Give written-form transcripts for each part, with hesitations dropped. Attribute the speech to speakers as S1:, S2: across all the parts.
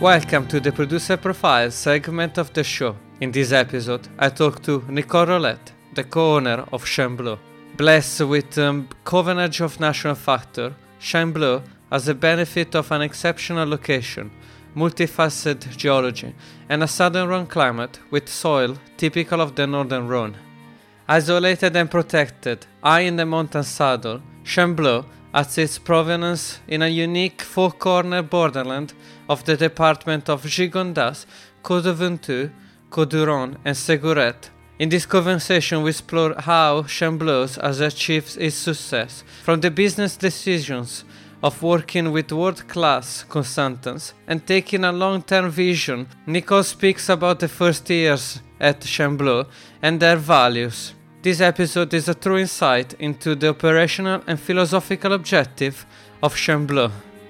S1: Welcome to the Producer Profile segment of the show. In this episode, I talk to Nicole Rolette, the co-owner of Chambleu. Blessed with covenant of national factor, Chambleu has the benefit of an exceptional location, multifaceted geology, and a southern Rhone climate with soil typical of the northern Rhone. Isolated and protected, high in the mountain saddle, Chambleu has its provenance in a unique four-corner borderland of the department of Gigondas, Côte de Ventoux, Côte du Rhône, and Ségurette. In this conversation, we explore how Chambleu has achieved its success, from the business decisions of working with world-class consultants and taking a long-term vision. Nicole speaks about the first years at Chambleu and their values. This episode is a true insight into the operational and philosophical objective of Chambleu.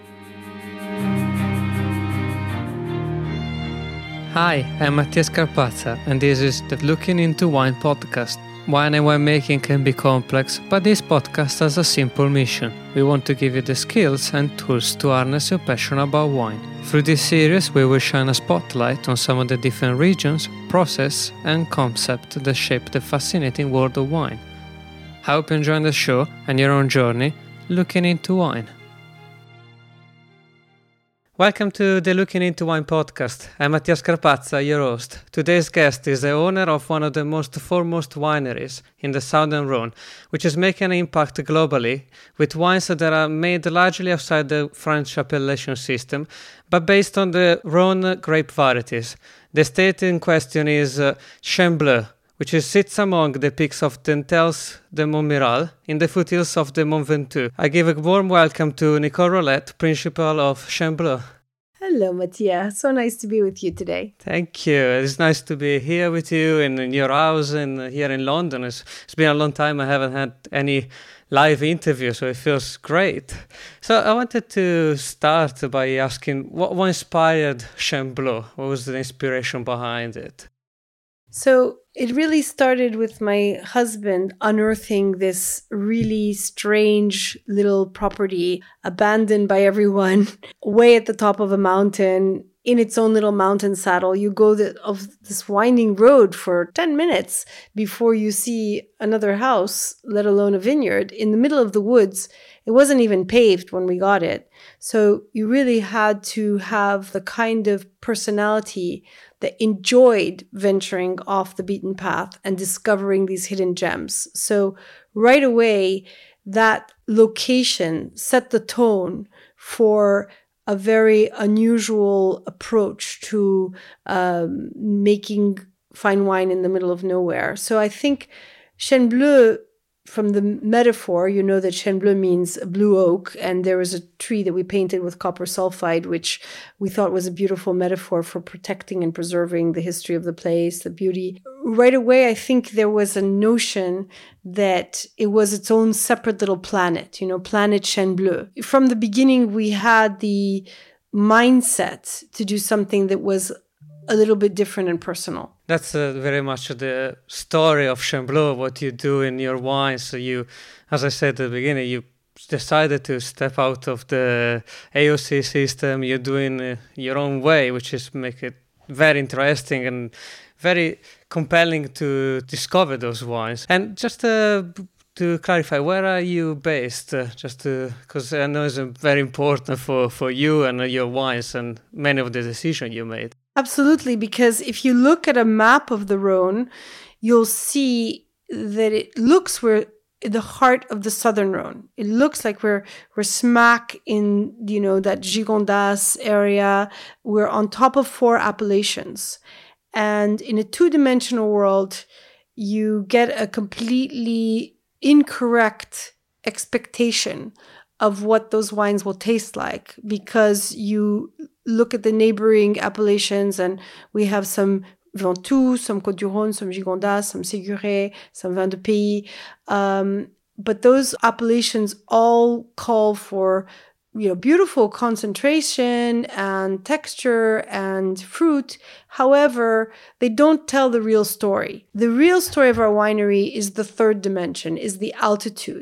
S1: Hi, I'm Mattia Scarpazza, and this is the Looking Into Wine podcast. Wine and winemaking can be complex, but this podcast has a simple mission. We want to give you the skills and tools to harness your passion about wine. Through this series, we will shine a spotlight on some of the different regions, process, and concepts that shape the fascinating world of wine. I hope you enjoy the show and your own journey looking into wine. Welcome to the Looking Into Wine podcast. I'm Mattia Scarpazza, your host. Today's guest is the owner of one of the most foremost wineries in the Southern Rhone, which is making an impact globally with wines that are made largely outside the French appellation system, but based on the Rhone grape varieties. The estate in question is Chambleu, which sits among the peaks of Dentelles de Montmiral in the foothills of the Mont Ventoux. I give a warm welcome to Nicole Rolette, principal of Chambleu.
S2: Hello, Mattia. So nice to be with you today.
S1: Thank you. It's nice to be here with you in your house and here in London. It's been a long time. I haven't had any live interview, so it feels great. So I wanted to start by asking, what inspired Chambleu? What was the inspiration behind it?
S2: So it really started with my husband unearthing this really strange little property abandoned by everyone way at the top of a mountain in its own little mountain saddle. You go of this winding road for 10 minutes before you see another house, let alone a vineyard, in the middle of the woods. It wasn't even paved when we got it. So you really had to have the kind of personality that enjoyed venturing off the beaten path and discovering these hidden gems. So right away, that location set the tone for a very unusual approach to making fine wine in the middle of nowhere. So I think Chambleu, from the metaphor, you know that Chambleu means blue oak, and there was a tree that we painted with copper sulfide, which we thought was a beautiful metaphor for protecting and preserving the history of the place, the beauty. Right away, I think there was a notion that it was its own separate little planet, planet Chambleu. From the beginning, we had the mindset to do something that was a little bit different and personal.
S1: That's very much the story of Chambleu, what you do in your wines. So you, as I said at the beginning, you decided to step out of the AOC system. You're doing your own way, which is make it very interesting and very compelling to discover those wines. And just to clarify, where are you based? Because I know it's very important for you and your wines and many of the decisions you made.
S2: Absolutely, because if you look at a map of the Rhone, you'll see that it looks we're in the heart of the southern Rhone. It looks like we're smack in that Gigondas area. We're on top of 4 appellations, and in a 2-dimensional world, you get a completely incorrect expectation of what those wines will taste like, because you look at the neighboring appellations and we have some Ventoux, some Côte du Rhône, some Gigondas, some Ségurette, some Vin de Pays. But those appellations all call for beautiful concentration and texture and fruit. However, they don't tell the real story. The real story of our winery is the 3rd dimension, is the altitude.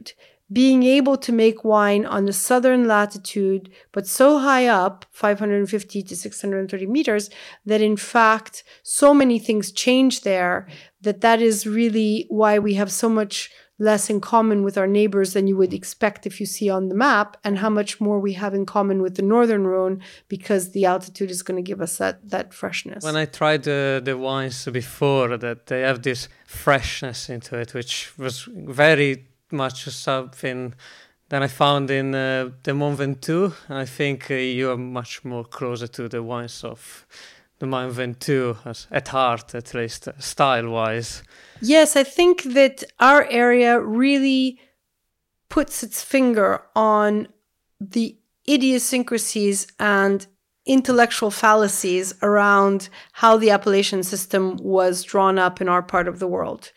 S2: being able to make wine on the southern latitude, but so high up, 550 to 630 meters, that in fact, so many things change there that is really why we have so much less in common with our neighbors than you would expect if you see on the map, and how much more we have in common with the northern Rhone, because the altitude is going to give us that freshness.
S1: When I tried the wines before, that they have this freshness into it, which was very much something that I found in the Mont Ventoux. I think you are much more closer to the wines of the Mont Ventoux, at heart at least, style-wise.
S2: Yes, I think that our area really puts its finger on the idiosyncrasies and intellectual fallacies around how the appellation system was drawn up in our part of the world.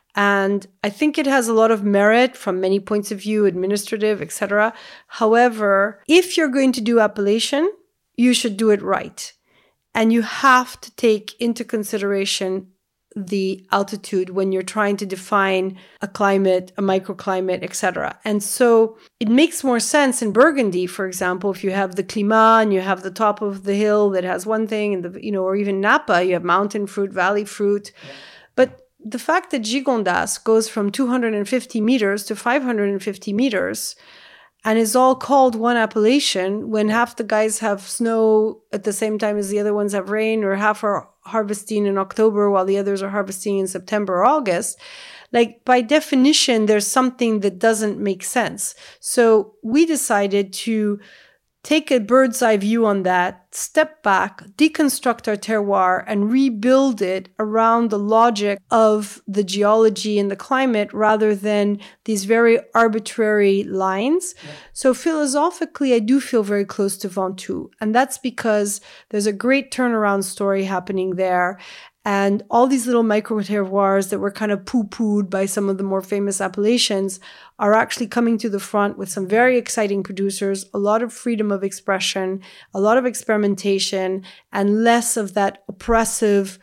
S2: And I think it has a lot of merit from many points of view, administrative, etc. However, if you're going to do appellation, you should do it right. And you have to take into consideration the altitude when you're trying to define a climate, a microclimate, etc. And so it makes more sense in Burgundy, for example, if you have the climat and you have the top of the hill that has one thing, and or even Napa, you have mountain fruit, valley fruit. Yeah. But the fact that Gigondas goes from 250 meters to 550 meters and is all called one appellation when half the guys have snow at the same time as the other ones have rain, or half are harvesting in October while the others are harvesting in September or August, like by definition, there's something that doesn't make sense. So we decided to take a bird's eye view on that, step back, deconstruct our terroir, and rebuild it around the logic of the geology and the climate rather than these very arbitrary lines. Yeah. So philosophically, I do feel very close to Ventoux. And that's because there's a great turnaround story happening there. And all these little micro terroirs that were kind of poo-pooed by some of the more famous appellations are actually coming to the front with some very exciting producers, a lot of freedom of expression, a lot of experimentation, and less of that oppressive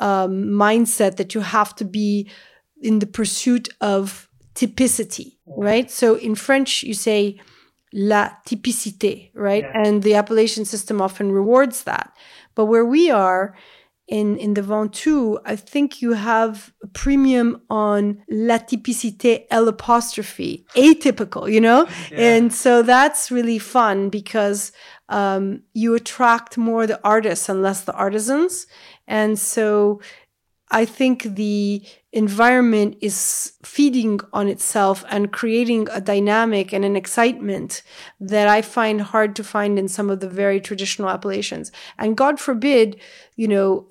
S2: mindset that you have to be in the pursuit of typicity, right? So in French, you say la typicité, right? Yeah. And the appellation system often rewards that. But where we are, in the Ventoux, I think you have a premium on la typicité L', atypical, Yeah. And so that's really fun because you attract more the artists and less the artisans. And so I think the environment is feeding on itself and creating a dynamic and an excitement that I find hard to find in some of the very traditional appellations. And God forbid, I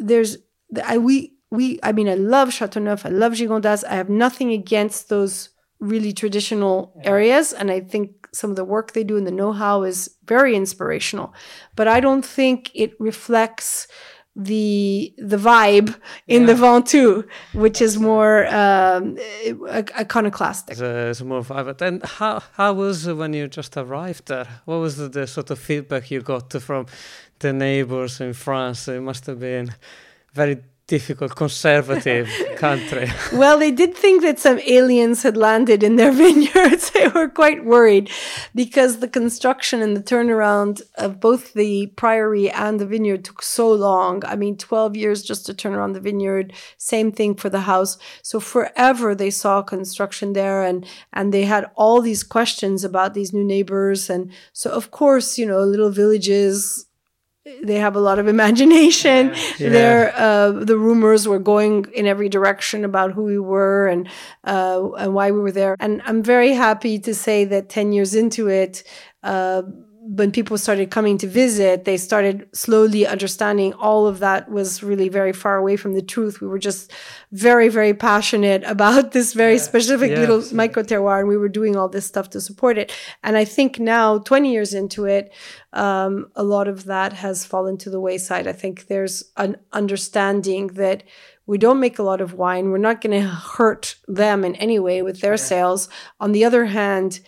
S2: love Châteauneuf, I love Gigondas. I have nothing against those really traditional areas. And I think some of the work they do and the know-how is very inspirational. But I don't think it reflects the vibe in the Ventoux, which is more iconoclastic.
S1: It's more vibrant. And how was when you just arrived there? What was the sort of feedback you got from the neighbors in France? It must have been very difficult, conservative country.
S2: Well, they did think that some aliens had landed in their vineyards. They were quite worried because the construction and the turnaround of both the priory and the vineyard took so long. 12 years just to turn around the vineyard. Same thing for the house. So forever they saw construction there and they had all these questions about these new neighbors. And so, of course, little villages, they have a lot of imagination. Yeah. The rumors were going in every direction about who we were and why we were there. And I'm very happy to say that 10 years into it, when people started coming to visit, they started slowly understanding all of that was really very far away from the truth. We were just very, very passionate about this very specific little micro terroir, and we were doing all this stuff to support it. And I think now, 20 years into it, a lot of that has fallen to the wayside. I think there's an understanding that we don't make a lot of wine. We're not going to hurt them in any way with their sales. On the other hand,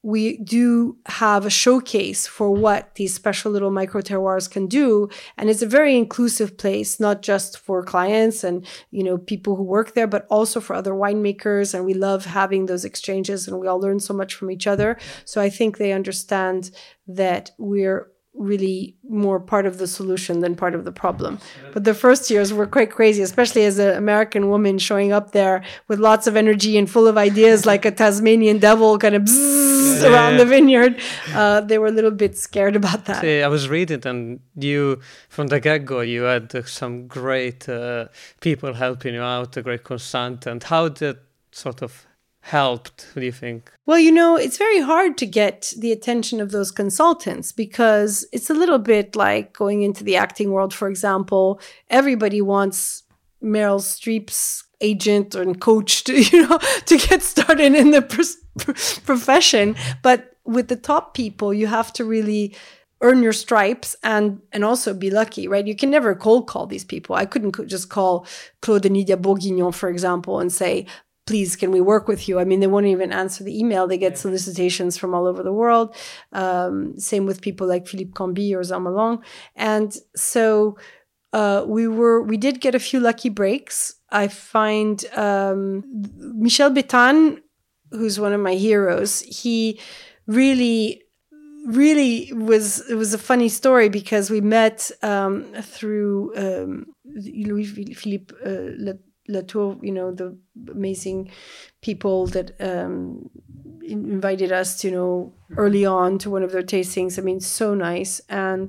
S2: we do have a showcase for what these special little micro terroirs can do. And it's a very inclusive place, not just for clients and, people who work there, but also for other winemakers. And we love having those exchanges, and we all learn so much from each other. So I think they understand that we're really more part of the solution than part of the problem. But the first years were quite crazy, especially as an American woman showing up there with lots of energy and full of ideas, like a Tasmanian devil kind of around the vineyard. They were a little bit scared about that.
S1: I was reading, and you, from the get-go, you had some great people helping you out, a great consultant. How did sort of helped, do you think?
S2: Well, it's very hard to get the attention of those consultants, because it's a little bit like going into the acting world, for example. Everybody wants Meryl Streep's agent and coach to get started in the profession. But with the top people, you have to really earn your stripes and also be lucky, right? You can never cold call these people. I couldn't just call Claude Denis de Bourguignon, for example, and say, please, can we work with you? I mean, they won't even answer the email. They get solicitations from all over the world. Same with people like Philippe Camby or Zelma Long. And so we did get a few lucky breaks. I find Michel Béthane, who's one of my heroes, he really it was a funny story, because we met through Louis-Philippe Latour, the amazing people that invited us to, early on to one of their tastings. I mean, so nice. And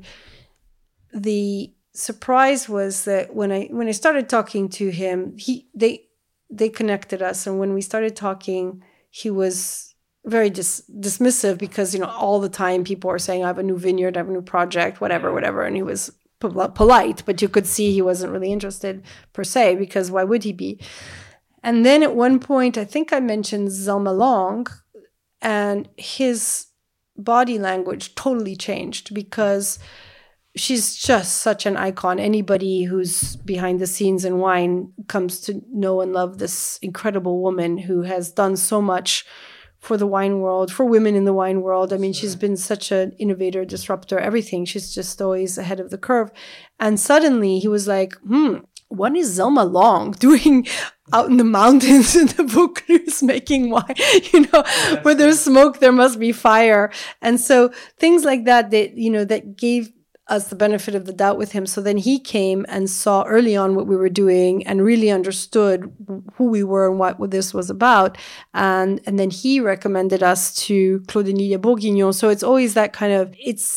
S2: the surprise was that when I started talking to him, they connected us. And when we started talking, he was very dismissive, because, all the time people are saying, I have a new vineyard, I have a new project, whatever. And he was polite, but you could see he wasn't really interested per se, because why would he be? And then at one point, I think I mentioned Zelma Long, and his body language totally changed, because she's just such an icon. Anybody who's behind the scenes in wine comes to know and love this incredible woman who has done so much for the wine world, for women in the wine world. I mean, she's been such an innovator, disruptor, everything. She's just always ahead of the curve. And suddenly he was like, what is Zelma Long doing out in the mountains in the Vaucluse making wine? Where there's smoke, there must be fire. And so things like that, that gave us the benefit of the doubt with him. So then he came and saw early on what we were doing and really understood who we were and what this was about. And then he recommended us to Claude Denis de Bourguignon. So it's always that kind of,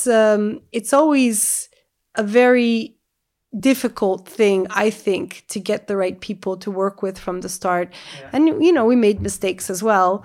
S2: it's always a very difficult thing, I think, to get the right people to work with from the start. Yeah. And, we made mistakes as well.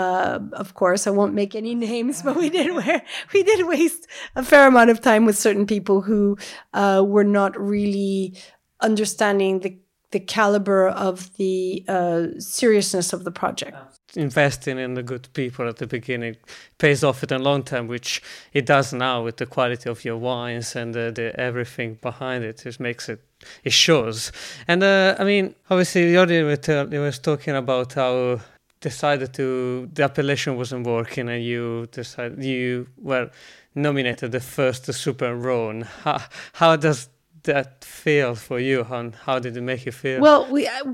S2: Of course, I won't make any names, but we did waste a fair amount of time with certain people who were not really understanding the caliber of the seriousness of the project.
S1: Investing in the good people at the beginning pays off in the long term, which it does now with the quality of your wines and the everything behind it. It shows. And I mean, obviously, you was talking about how the appellation wasn't working, and you were nominated the first Super Rhone. How does that feel for you, and how did it make you feel?
S2: Well,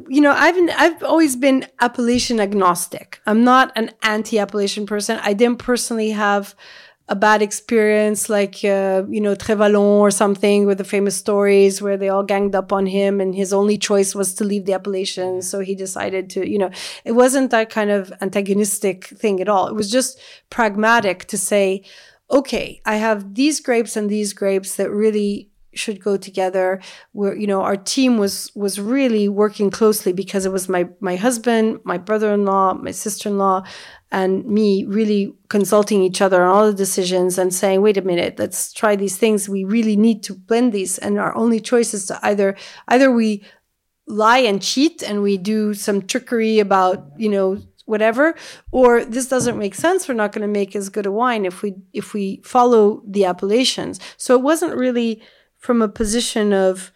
S2: I've always been appellation agnostic. I'm not an anti-appellation person. I didn't personally have a bad experience like, Trévalon or something, with the famous stories where they all ganged up on him and his only choice was to leave the appellation. So he decided to, it wasn't that kind of antagonistic thing at all. It was just pragmatic to say, okay, I have these grapes and these grapes that really should go together. Where our team was really working closely, because it was my husband, my brother-in-law, my sister-in-law, and me really consulting each other on all the decisions and saying, wait a minute, let's try these things. We really need to blend these, and our only choice is to either we lie and cheat and we do some trickery about whatever, or this doesn't make sense. We're not going to make as good a wine if we follow the appellations. So it wasn't really from a position of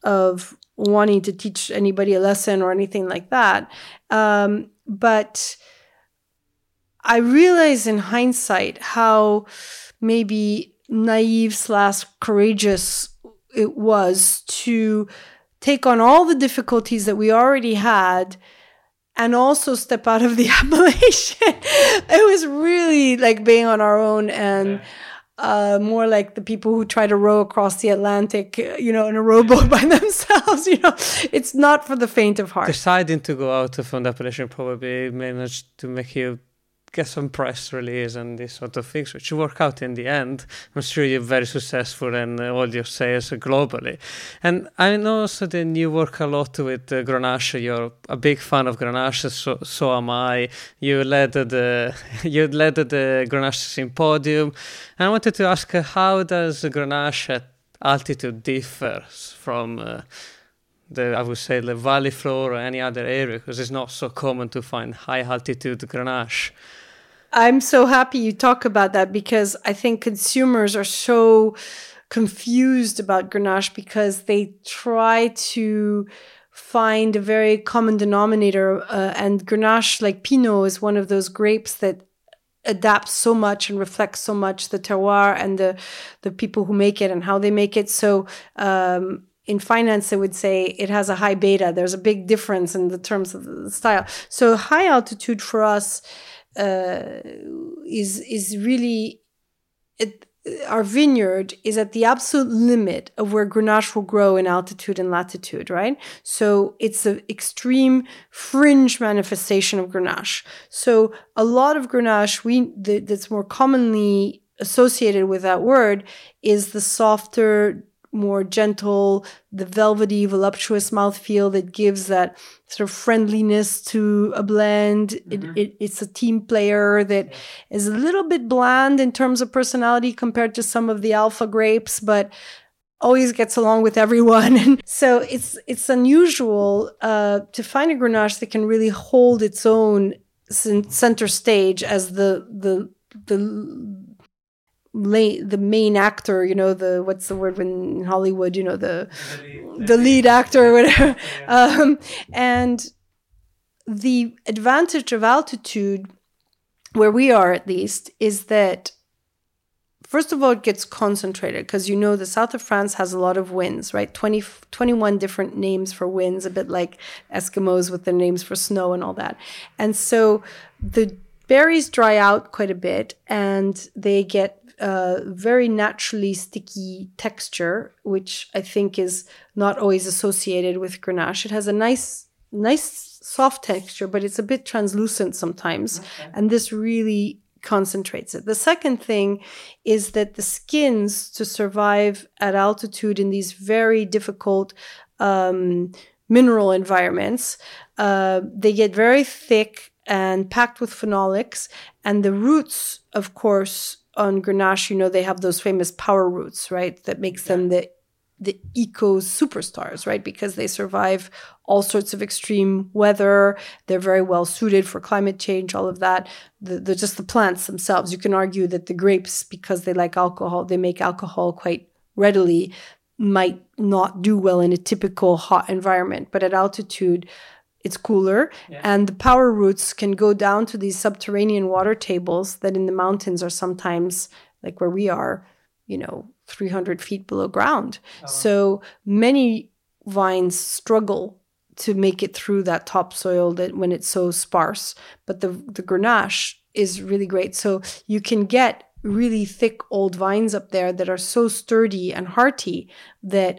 S2: wanting to teach anybody a lesson or anything like that. But I realize in hindsight how maybe naive / courageous it was to take on all the difficulties that we already had and also step out of the appellation. It was really like being on our own and more like the people who try to row across the Atlantic, in a rowboat by themselves. It's not for the faint of heart.
S1: Deciding to go out of the appellation probably managed to make you get some press release and these sort of things, which work out in the end. I'm sure you're very successful in all your sales globally. And I know also that you work a lot with Grenache. You're a big fan of Grenache, so am I. You led the Grenache Symposium. And I wanted to ask, how does Grenache at altitude differs from I would say the valley floor or any other area, because it's not so common to find high altitude Grenache.
S2: I'm so happy you talk about that, because I think consumers are so confused about Grenache because they try to find a very common denominator. And Grenache, like Pinot, is one of those grapes that adapts so much and reflects so much the terroir and the people who make it and how they make it. So in finance, I would say it has a high beta. There's a big difference in the terms of the style. So high altitude for us is really our vineyard is at the absolute limit of where Grenache will grow in altitude and latitude, right? So it's an extreme fringe manifestation of Grenache. So a lot of Grenache that's more commonly associated with that word is the softer, more gentle, the velvety, voluptuous mouthfeel that gives that sort of friendliness to a blend. Mm-hmm. It's a team player that is a little bit bland in terms of personality compared to some of the alpha grapes, but always gets along with everyone. And so it's unusual to find a Grenache that can really hold its own center stage as the main actor, what's the word when in Hollywood, the lead actor or whatever. Yeah. And the advantage of altitude, where we are at least, is that first of all, it gets concentrated because the south of France has a lot of winds, right? 21 different names for winds, a bit like Eskimos with their names for snow and all that. And so the berries dry out quite a bit and they get very naturally sticky texture, which I think is not always associated with Grenache. It has a nice soft texture, but it's a bit translucent sometimes. Okay. And this really concentrates it. The second thing is that the skins, to survive at altitude in these very difficult mineral environments, they get very thick and packed with phenolics. And the roots, of course, on Grenache, they have those famous power roots, right? That makes them the eco superstars, right? Because they survive all sorts of extreme weather. They're very well suited for climate change, all of that. Just the plants themselves. You can argue that the grapes, because they like alcohol, they make alcohol quite readily, might not do well in a typical hot environment. But at altitude, it's cooler, and the power roots can go down to these subterranean water tables that in the mountains are sometimes, like where we are, 300 feet below ground. Oh, wow. So many vines struggle to make it through that topsoil when it's so sparse. But the Grenache is really great. So you can get really thick old vines up there that are so sturdy and hearty that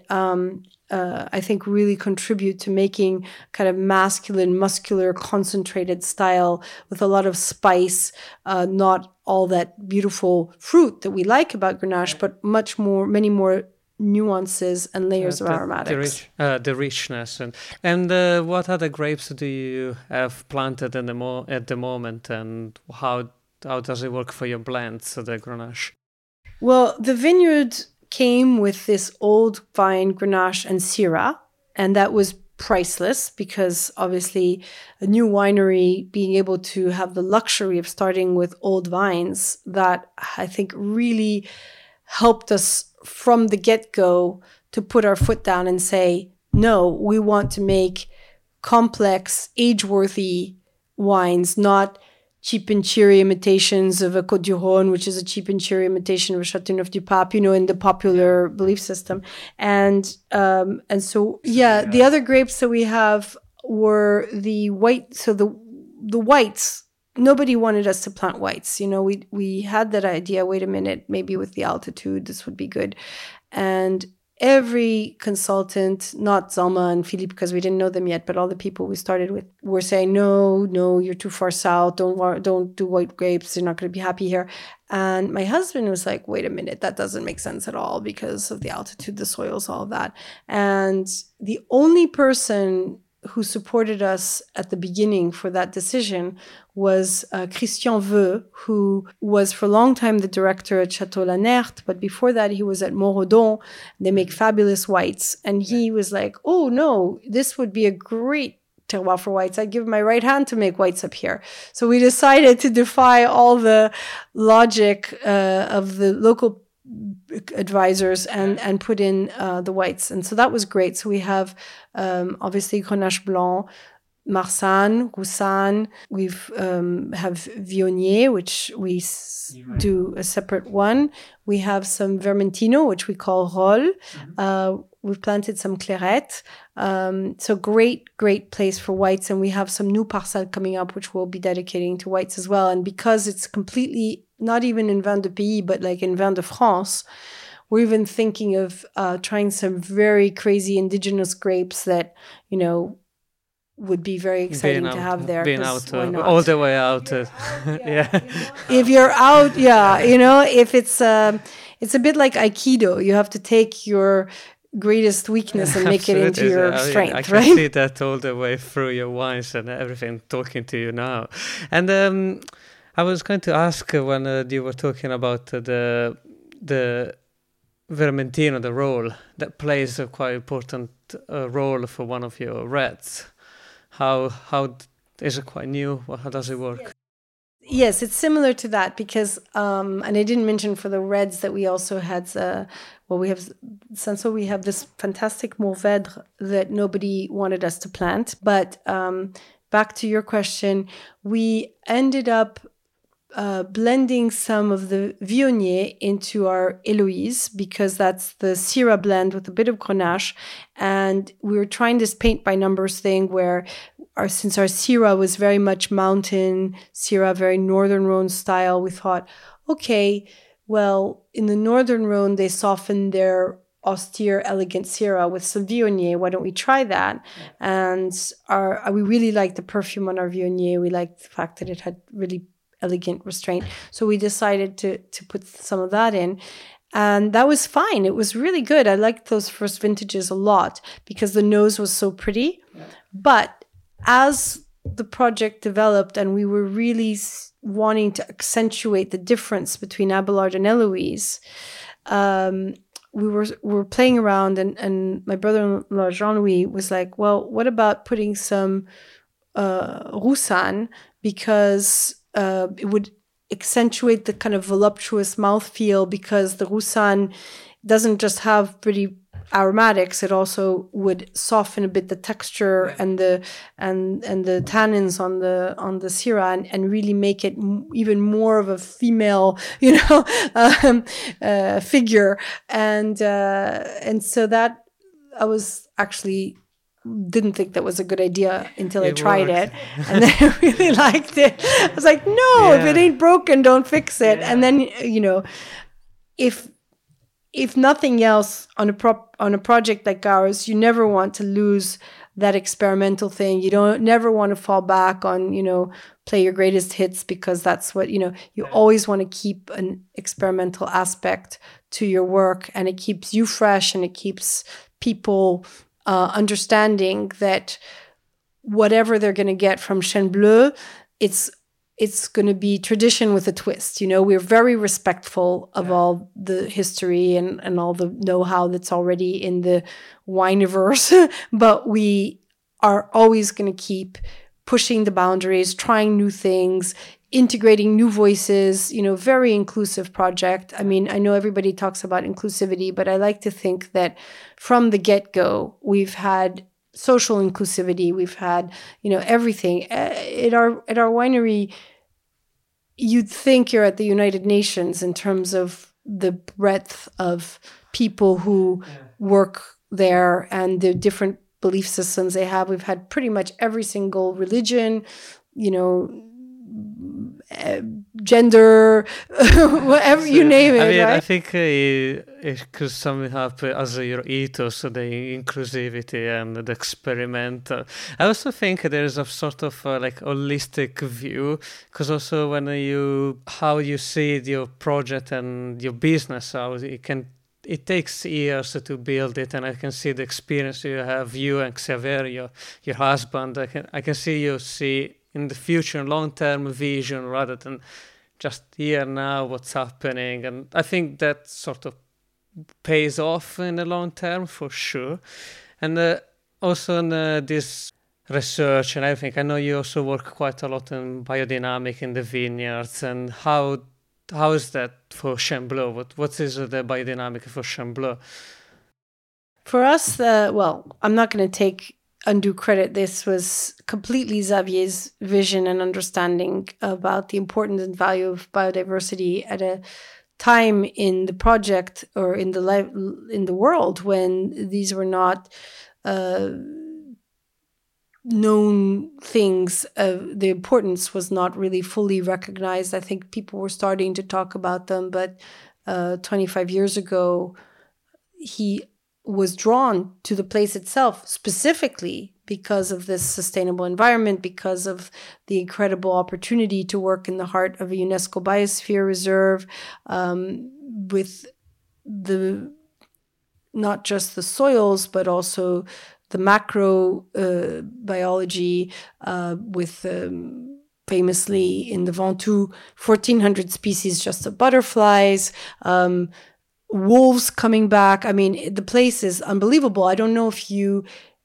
S2: I think really contribute to making kind of masculine, muscular, concentrated style with a lot of spice, not all that beautiful fruit that we like about Grenache, but many more nuances and layers of aromatics.
S1: The richness. And what other grapes do you have planted at the moment, and how does it work for your blends, the Grenache?
S2: Well, the vineyard came with this old vine, Grenache and Syrah, and that was priceless because obviously a new winery being able to have the luxury of starting with old vines, that I think really helped us from the get-go to put our foot down and say, no, we want to make complex, age-worthy wines, not cheap and cheery imitations of a Côte du Rhône, which is a cheap and cheery imitation of a Châteauneuf du Pape, in the popular belief system. And so, the other grapes that we have were the white. So the whites, nobody wanted us to plant whites. We had that idea, wait a minute, maybe with the altitude, this would be good. And every consultant, not Zalma and Philippe, because we didn't know them yet, but all the people we started with were saying, no, you're too far south. Don't do white grapes. You're not going to be happy here. And my husband was like, wait a minute, that doesn't make sense at all because of the altitude, the soils, all of that. And the only person who supported us at the beginning for that decision was Christian Veu, who was for a long time the director at Château Lanert, but before that he was at Montredon. They make fabulous whites. And he was like, oh no, this would be a great terroir for whites. I'd give my right hand to make whites up here. So we decided to defy all the logic of the local advisors and put in the whites. And so that was great. So we have obviously Grenache Blanc, Marsanne, Roussanne. We've have Viognier, which we do a separate one. We have some Vermentino, which we call Rolle. We've planted some Clairette. So great place for whites. And we have some new parcelles coming up, which we'll be dedicating to whites as well. And because it's completely not even in Vin de Pays, but like in Vin de France, we're even thinking of trying some very crazy indigenous grapes that, would be very exciting to have there.
S1: Being out all the way out.
S2: If you're out, if it's a bit like Aikido, you have to take your greatest weakness and make it into your strength,
S1: I can see that all the way through your wines and everything, talking to you now. And I was going to ask when you were talking about the Vermentino, the role that plays a quite important role for one of your reds. How is it quite new? How does it work?
S2: Yes, it's similar to that because, and I didn't mention for the reds that we also had, we have this fantastic Mourvèdre that nobody wanted us to plant. But back to your question, we ended up blending some of the Viognier into our Héloïse because that's the Syrah blend with a bit of Grenache. And we were trying this paint by numbers thing where since our Syrah was very much mountain Syrah, very Northern Rhone style, we thought, okay, well, in the Northern Rhone, they softened their austere, elegant Syrah with some Viognier. Why don't we try that? And we really liked the perfume on our Viognier. We liked the fact that it had really elegant restraint. So we decided to put some of that in. And that was fine. It was really good. I liked those first vintages a lot because the nose was so pretty. Yeah. But as the project developed and we were really wanting to accentuate the difference between Abelard and Héloïse, we were playing around and my brother-in-law Jean-Louis was like, well, what about putting some Roussanne because it would accentuate the kind of voluptuous mouthfeel because the Roussanne doesn't just have pretty aromatics, it also would soften a bit the texture and the tannins on the Syrah and really make it even more of a female, figure. And so that I was actually didn't think that was a good idea until I tried it. And then I really liked it. I was like, no, if it ain't broken, don't fix it. Yeah. And then, if nothing else on a project like ours, you never want to lose that experimental thing. You never want to fall back on, play your greatest hits because that's what, you always want to keep an experimental aspect to your work, and it keeps you fresh and it keeps people understanding that whatever they're going to get from Chêne Bleu, it's going to be tradition with a twist. We're very respectful of all the history and all the know-how that's already in the wineverse, but we are always going to keep pushing the boundaries, trying new things, integrating new voices, very inclusive project. I mean, I know everybody talks about inclusivity, but I like to think that from the get-go, we've had social inclusivity, we've had, everything. At our winery, you'd think you're at the United Nations in terms of the breadth of people who work there and the different belief systems they have. We've had pretty much every single religion, gender, whatever you name it.
S1: I mean,
S2: right?
S1: I think because some have as your ethos the inclusivity and the experimental. I also think there's a sort of like holistic view, because also when how you see your project and your business, how it takes years to build it, and I can see the experience you have, you and Xavier, your husband. I can see in the future, long-term vision rather than just here now what's happening. And I think that sort of pays off in the long term for sure. And also in this research and everything, I know you also work quite a lot in biodynamic in the vineyards. And how is that for Chamblot? What is the biodynamic for Chamblot?
S2: For us, I'm not going to take undue credit. This was completely Xavier's vision and understanding about the importance and value of biodiversity at a time in the project or in the world when these were not known things. The importance was not really fully recognized. I think people were starting to talk about them, but 25 years ago, he was drawn to the place itself specifically because of this sustainable environment, because of the incredible opportunity to work in the heart of a UNESCO biosphere reserve, with not just the soils, but also the macro biology, with famously in the Ventoux, 1,400 species just of butterflies, wolves coming back. I mean, the place is unbelievable. I don't know if you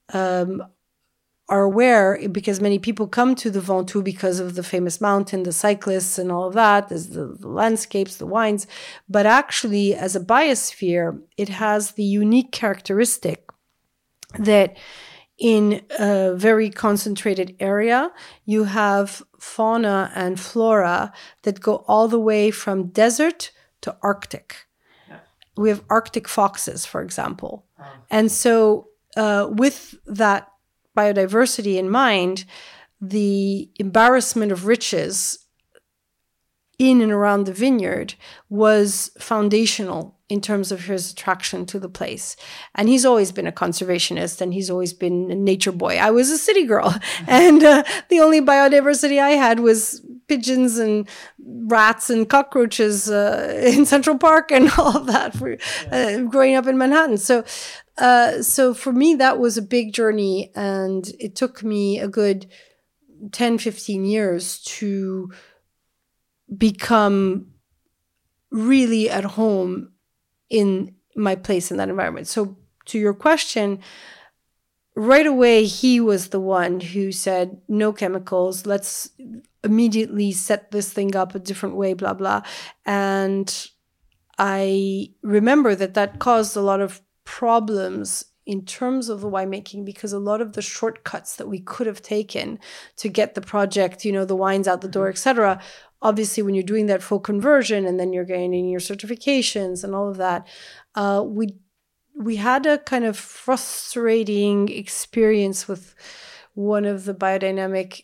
S2: are aware, because many people come to the Ventoux because of the famous mountain, the cyclists and all of that. There's the landscapes, the wines. But actually, as a biosphere, it has the unique characteristic that in a very concentrated area, you have fauna and flora that go all the way from desert to Arctic. We have Arctic foxes, for example. And so with that biodiversity in mind, the embarrassment of riches in and around the vineyard was foundational in terms of his attraction to the place. And he's always been a conservationist, and he's always been a nature boy. I was a city girl, and the only biodiversity I had was pigeons and rats and cockroaches in Central Park and all of that for growing up in Manhattan. So for me, that was a big journey, and it took me a good 10, 15 years to become really at home in my place in that environment. So to your question, right away, he was the one who said, no chemicals, let's immediately set this thing up a different way, blah, blah. And I remember that caused a lot of problems in terms of the winemaking, because a lot of the shortcuts that we could have taken to get the project, the wines out the door, etc. Obviously, when you're doing that full conversion and then you're gaining your certifications and all of that, we had a kind of frustrating experience with one of the biodynamic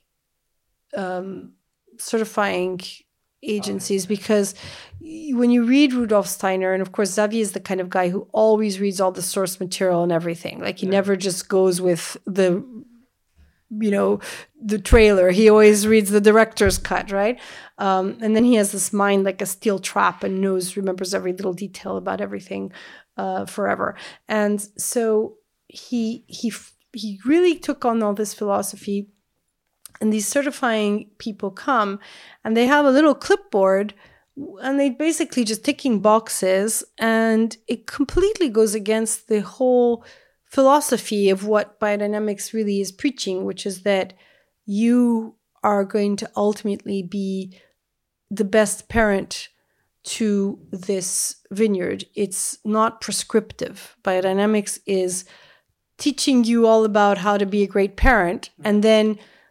S2: certifying agencies, because when you read Rudolf Steiner, and of course Xavier is the kind of guy who always reads all the source material and everything. Like he never just goes with the trailer. He always reads the director's cut, right? And then he has this mind like a steel trap and remembers every little detail about everything forever. And so he really took on all this philosophy. And these certifying people come and they have a little clipboard and they basically just ticking boxes, and it completely goes against the whole philosophy of what biodynamics really is preaching, which is that you are going to ultimately be the best parent to this vineyard. It's not prescriptive. Biodynamics is teaching you all about how to be a great parent, and then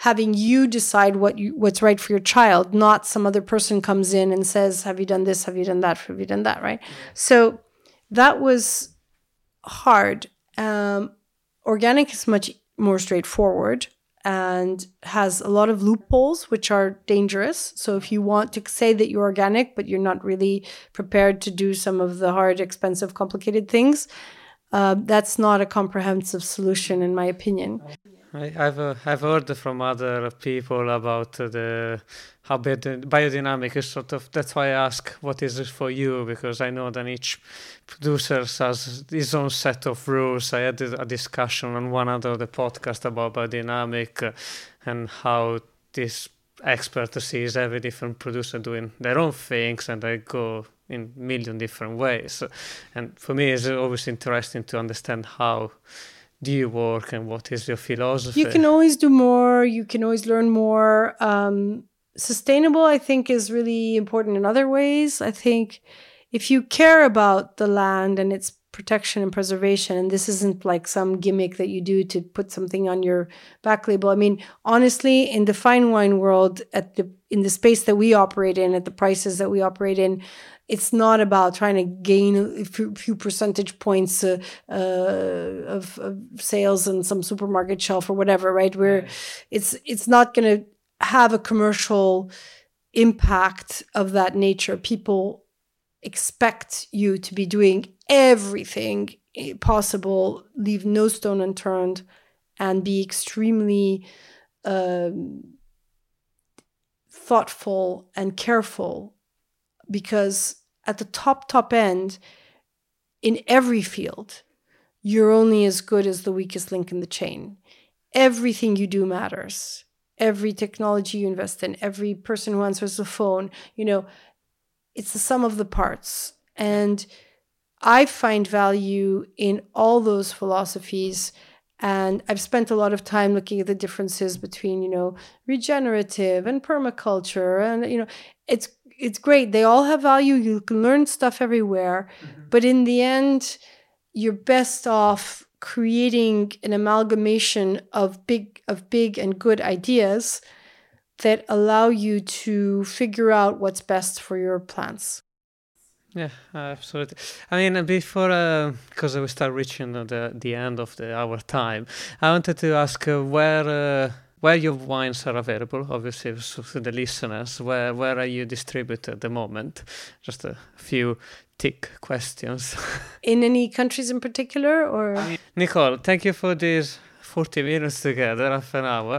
S2: having you decide what's right for your child, not some other person comes in and says, have you done this? Have you done that? Have you done that? Right? So that was hard. Organic is much more straightforward and has a lot of loopholes, which are dangerous. So if you want to say that you're organic, but you're not really prepared to do some of the hard, expensive, complicated things, that's not a comprehensive solution, in my opinion.
S1: I've heard from other people about how biodynamic is sort of. That's why I ask what is it for you, because I know that each producer has his own set of rules. I had a discussion on one other the podcast about biodynamic and how this expert sees every different producer doing their own things, and they go in a million different ways. And for me, it's always interesting to understand how do you work and what is your philosophy.
S2: You can always do more. You can always learn more. Sustainable, I think, is really important in other ways. I think if you care about the land and its protection and preservation, and this isn't like some gimmick that you do to put something on your back label. I mean, honestly, in the fine wine world, in the space that we operate in, at the prices that we operate in, it's not about trying to gain a few percentage points of sales on some supermarket shelf or whatever, right? Where it's not going to have a commercial impact of that nature. People expect you to be doing everything possible, leave no stone unturned, and be extremely thoughtful and careful, because at the top end, in every field, you're only as good as the weakest link in the chain. Everything you do matters. Every technology you invest in, every person who answers the phone, it's the sum of the parts. And I find value in all those philosophies. And I've spent a lot of time looking at the differences between, regenerative and permaculture. And, it's great. They all have value. You can learn stuff everywhere. Mm-hmm. But in the end, you're best off creating an amalgamation of big and good ideas that allow you to figure out what's best for your plants.
S1: Yeah, absolutely. I mean, before, because we start reaching the end of our time, I wanted to ask where your wines are available, obviously, to the listeners. Where are you distributed at the moment? Just a few tick questions.
S2: In any countries in particular, or?
S1: Nicole, thank you for these 40 minutes together, half an hour.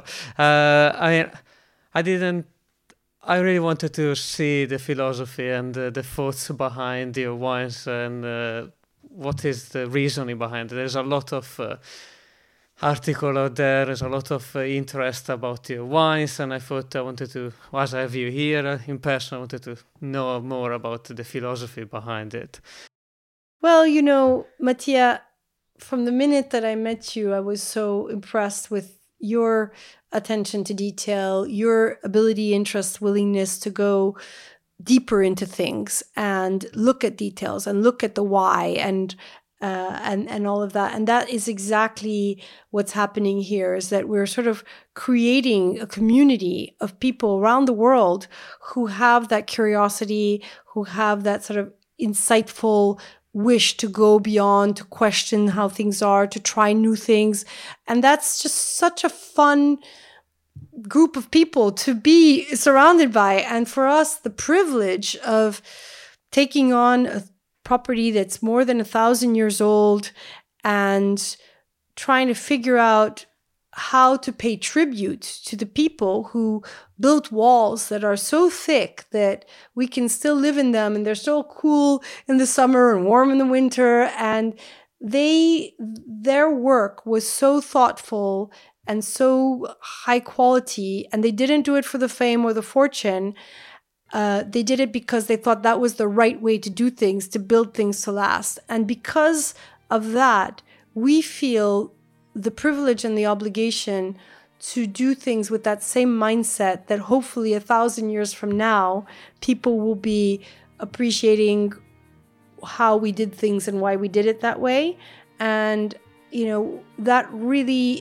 S1: I really wanted to see the philosophy and the thoughts behind your wines and what is the reasoning behind it. There's a lot of article out there's a lot of interest about your wines, and I thought I wanted to, as I have you here in person, I wanted to know more about the philosophy behind it.
S2: Well, Mattia, from the minute that I met you, I was so impressed with your attention to detail, your ability, interest, willingness to go deeper into things and look at details and look at the why and all of that. And that is exactly what's happening here, is that we're sort of creating a community of people around the world who have that curiosity, who have that sort of insightful wish to go beyond, to question how things are, to try new things. And that's just such a fun group of people to be surrounded by. And for us, the privilege of taking on a property that's more than 1,000 years old and trying to figure out how to pay tribute to the people who built walls that are so thick that we can still live in them, and they're so cool in the summer and warm in the winter. And their work was so thoughtful and so high quality, and they didn't do it for the fame or the fortune. They did it because they thought that was the right way to do things, to build things to last. And because of that, we feel the privilege and the obligation to do things with that same mindset, that hopefully 1,000 years from now, people will be appreciating how we did things and why we did it that way. And, that really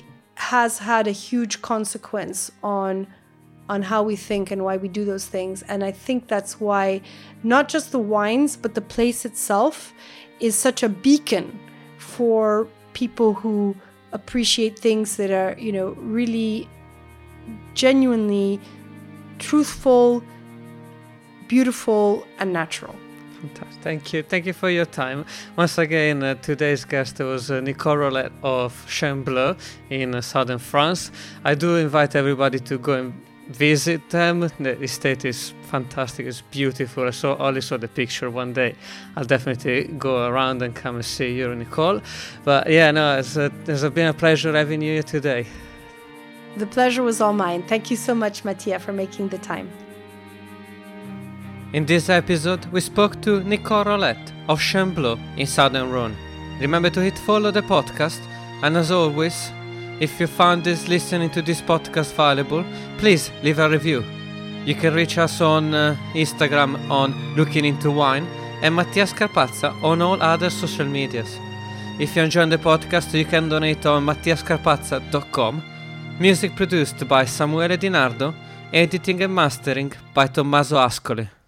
S2: has had a huge consequence on how we think and why we do those things. And I think that's why not just the wines, but the place itself is such a beacon for people who appreciate things that are, really genuinely truthful, beautiful, and natural.
S1: Fantastic. Thank you for your time. Once again, today's guest was Nicole Rolette of Chambleu in southern France. I do invite everybody to go and visit them. The estate is fantastic. It's beautiful. I only saw the picture one day. I'll definitely go around and come and see you, Nicole. But it's been a pleasure having you here today.
S2: The pleasure was all mine. Thank you so much, Mattia, for making the time.
S1: In this episode, we spoke to Nicole Rolette of Chambleu in southern Rhône. Remember to hit follow the podcast, and as always, if you found listening to this podcast valuable, please leave a review. You can reach us on Instagram on Looking Into Wine and Mattia Scarpazza on all other social medias. If you enjoyed the podcast, you can donate on mattiascarpazza.com. Music produced by Samuele Di Nardo, editing and mastering by Tommaso Ascoli.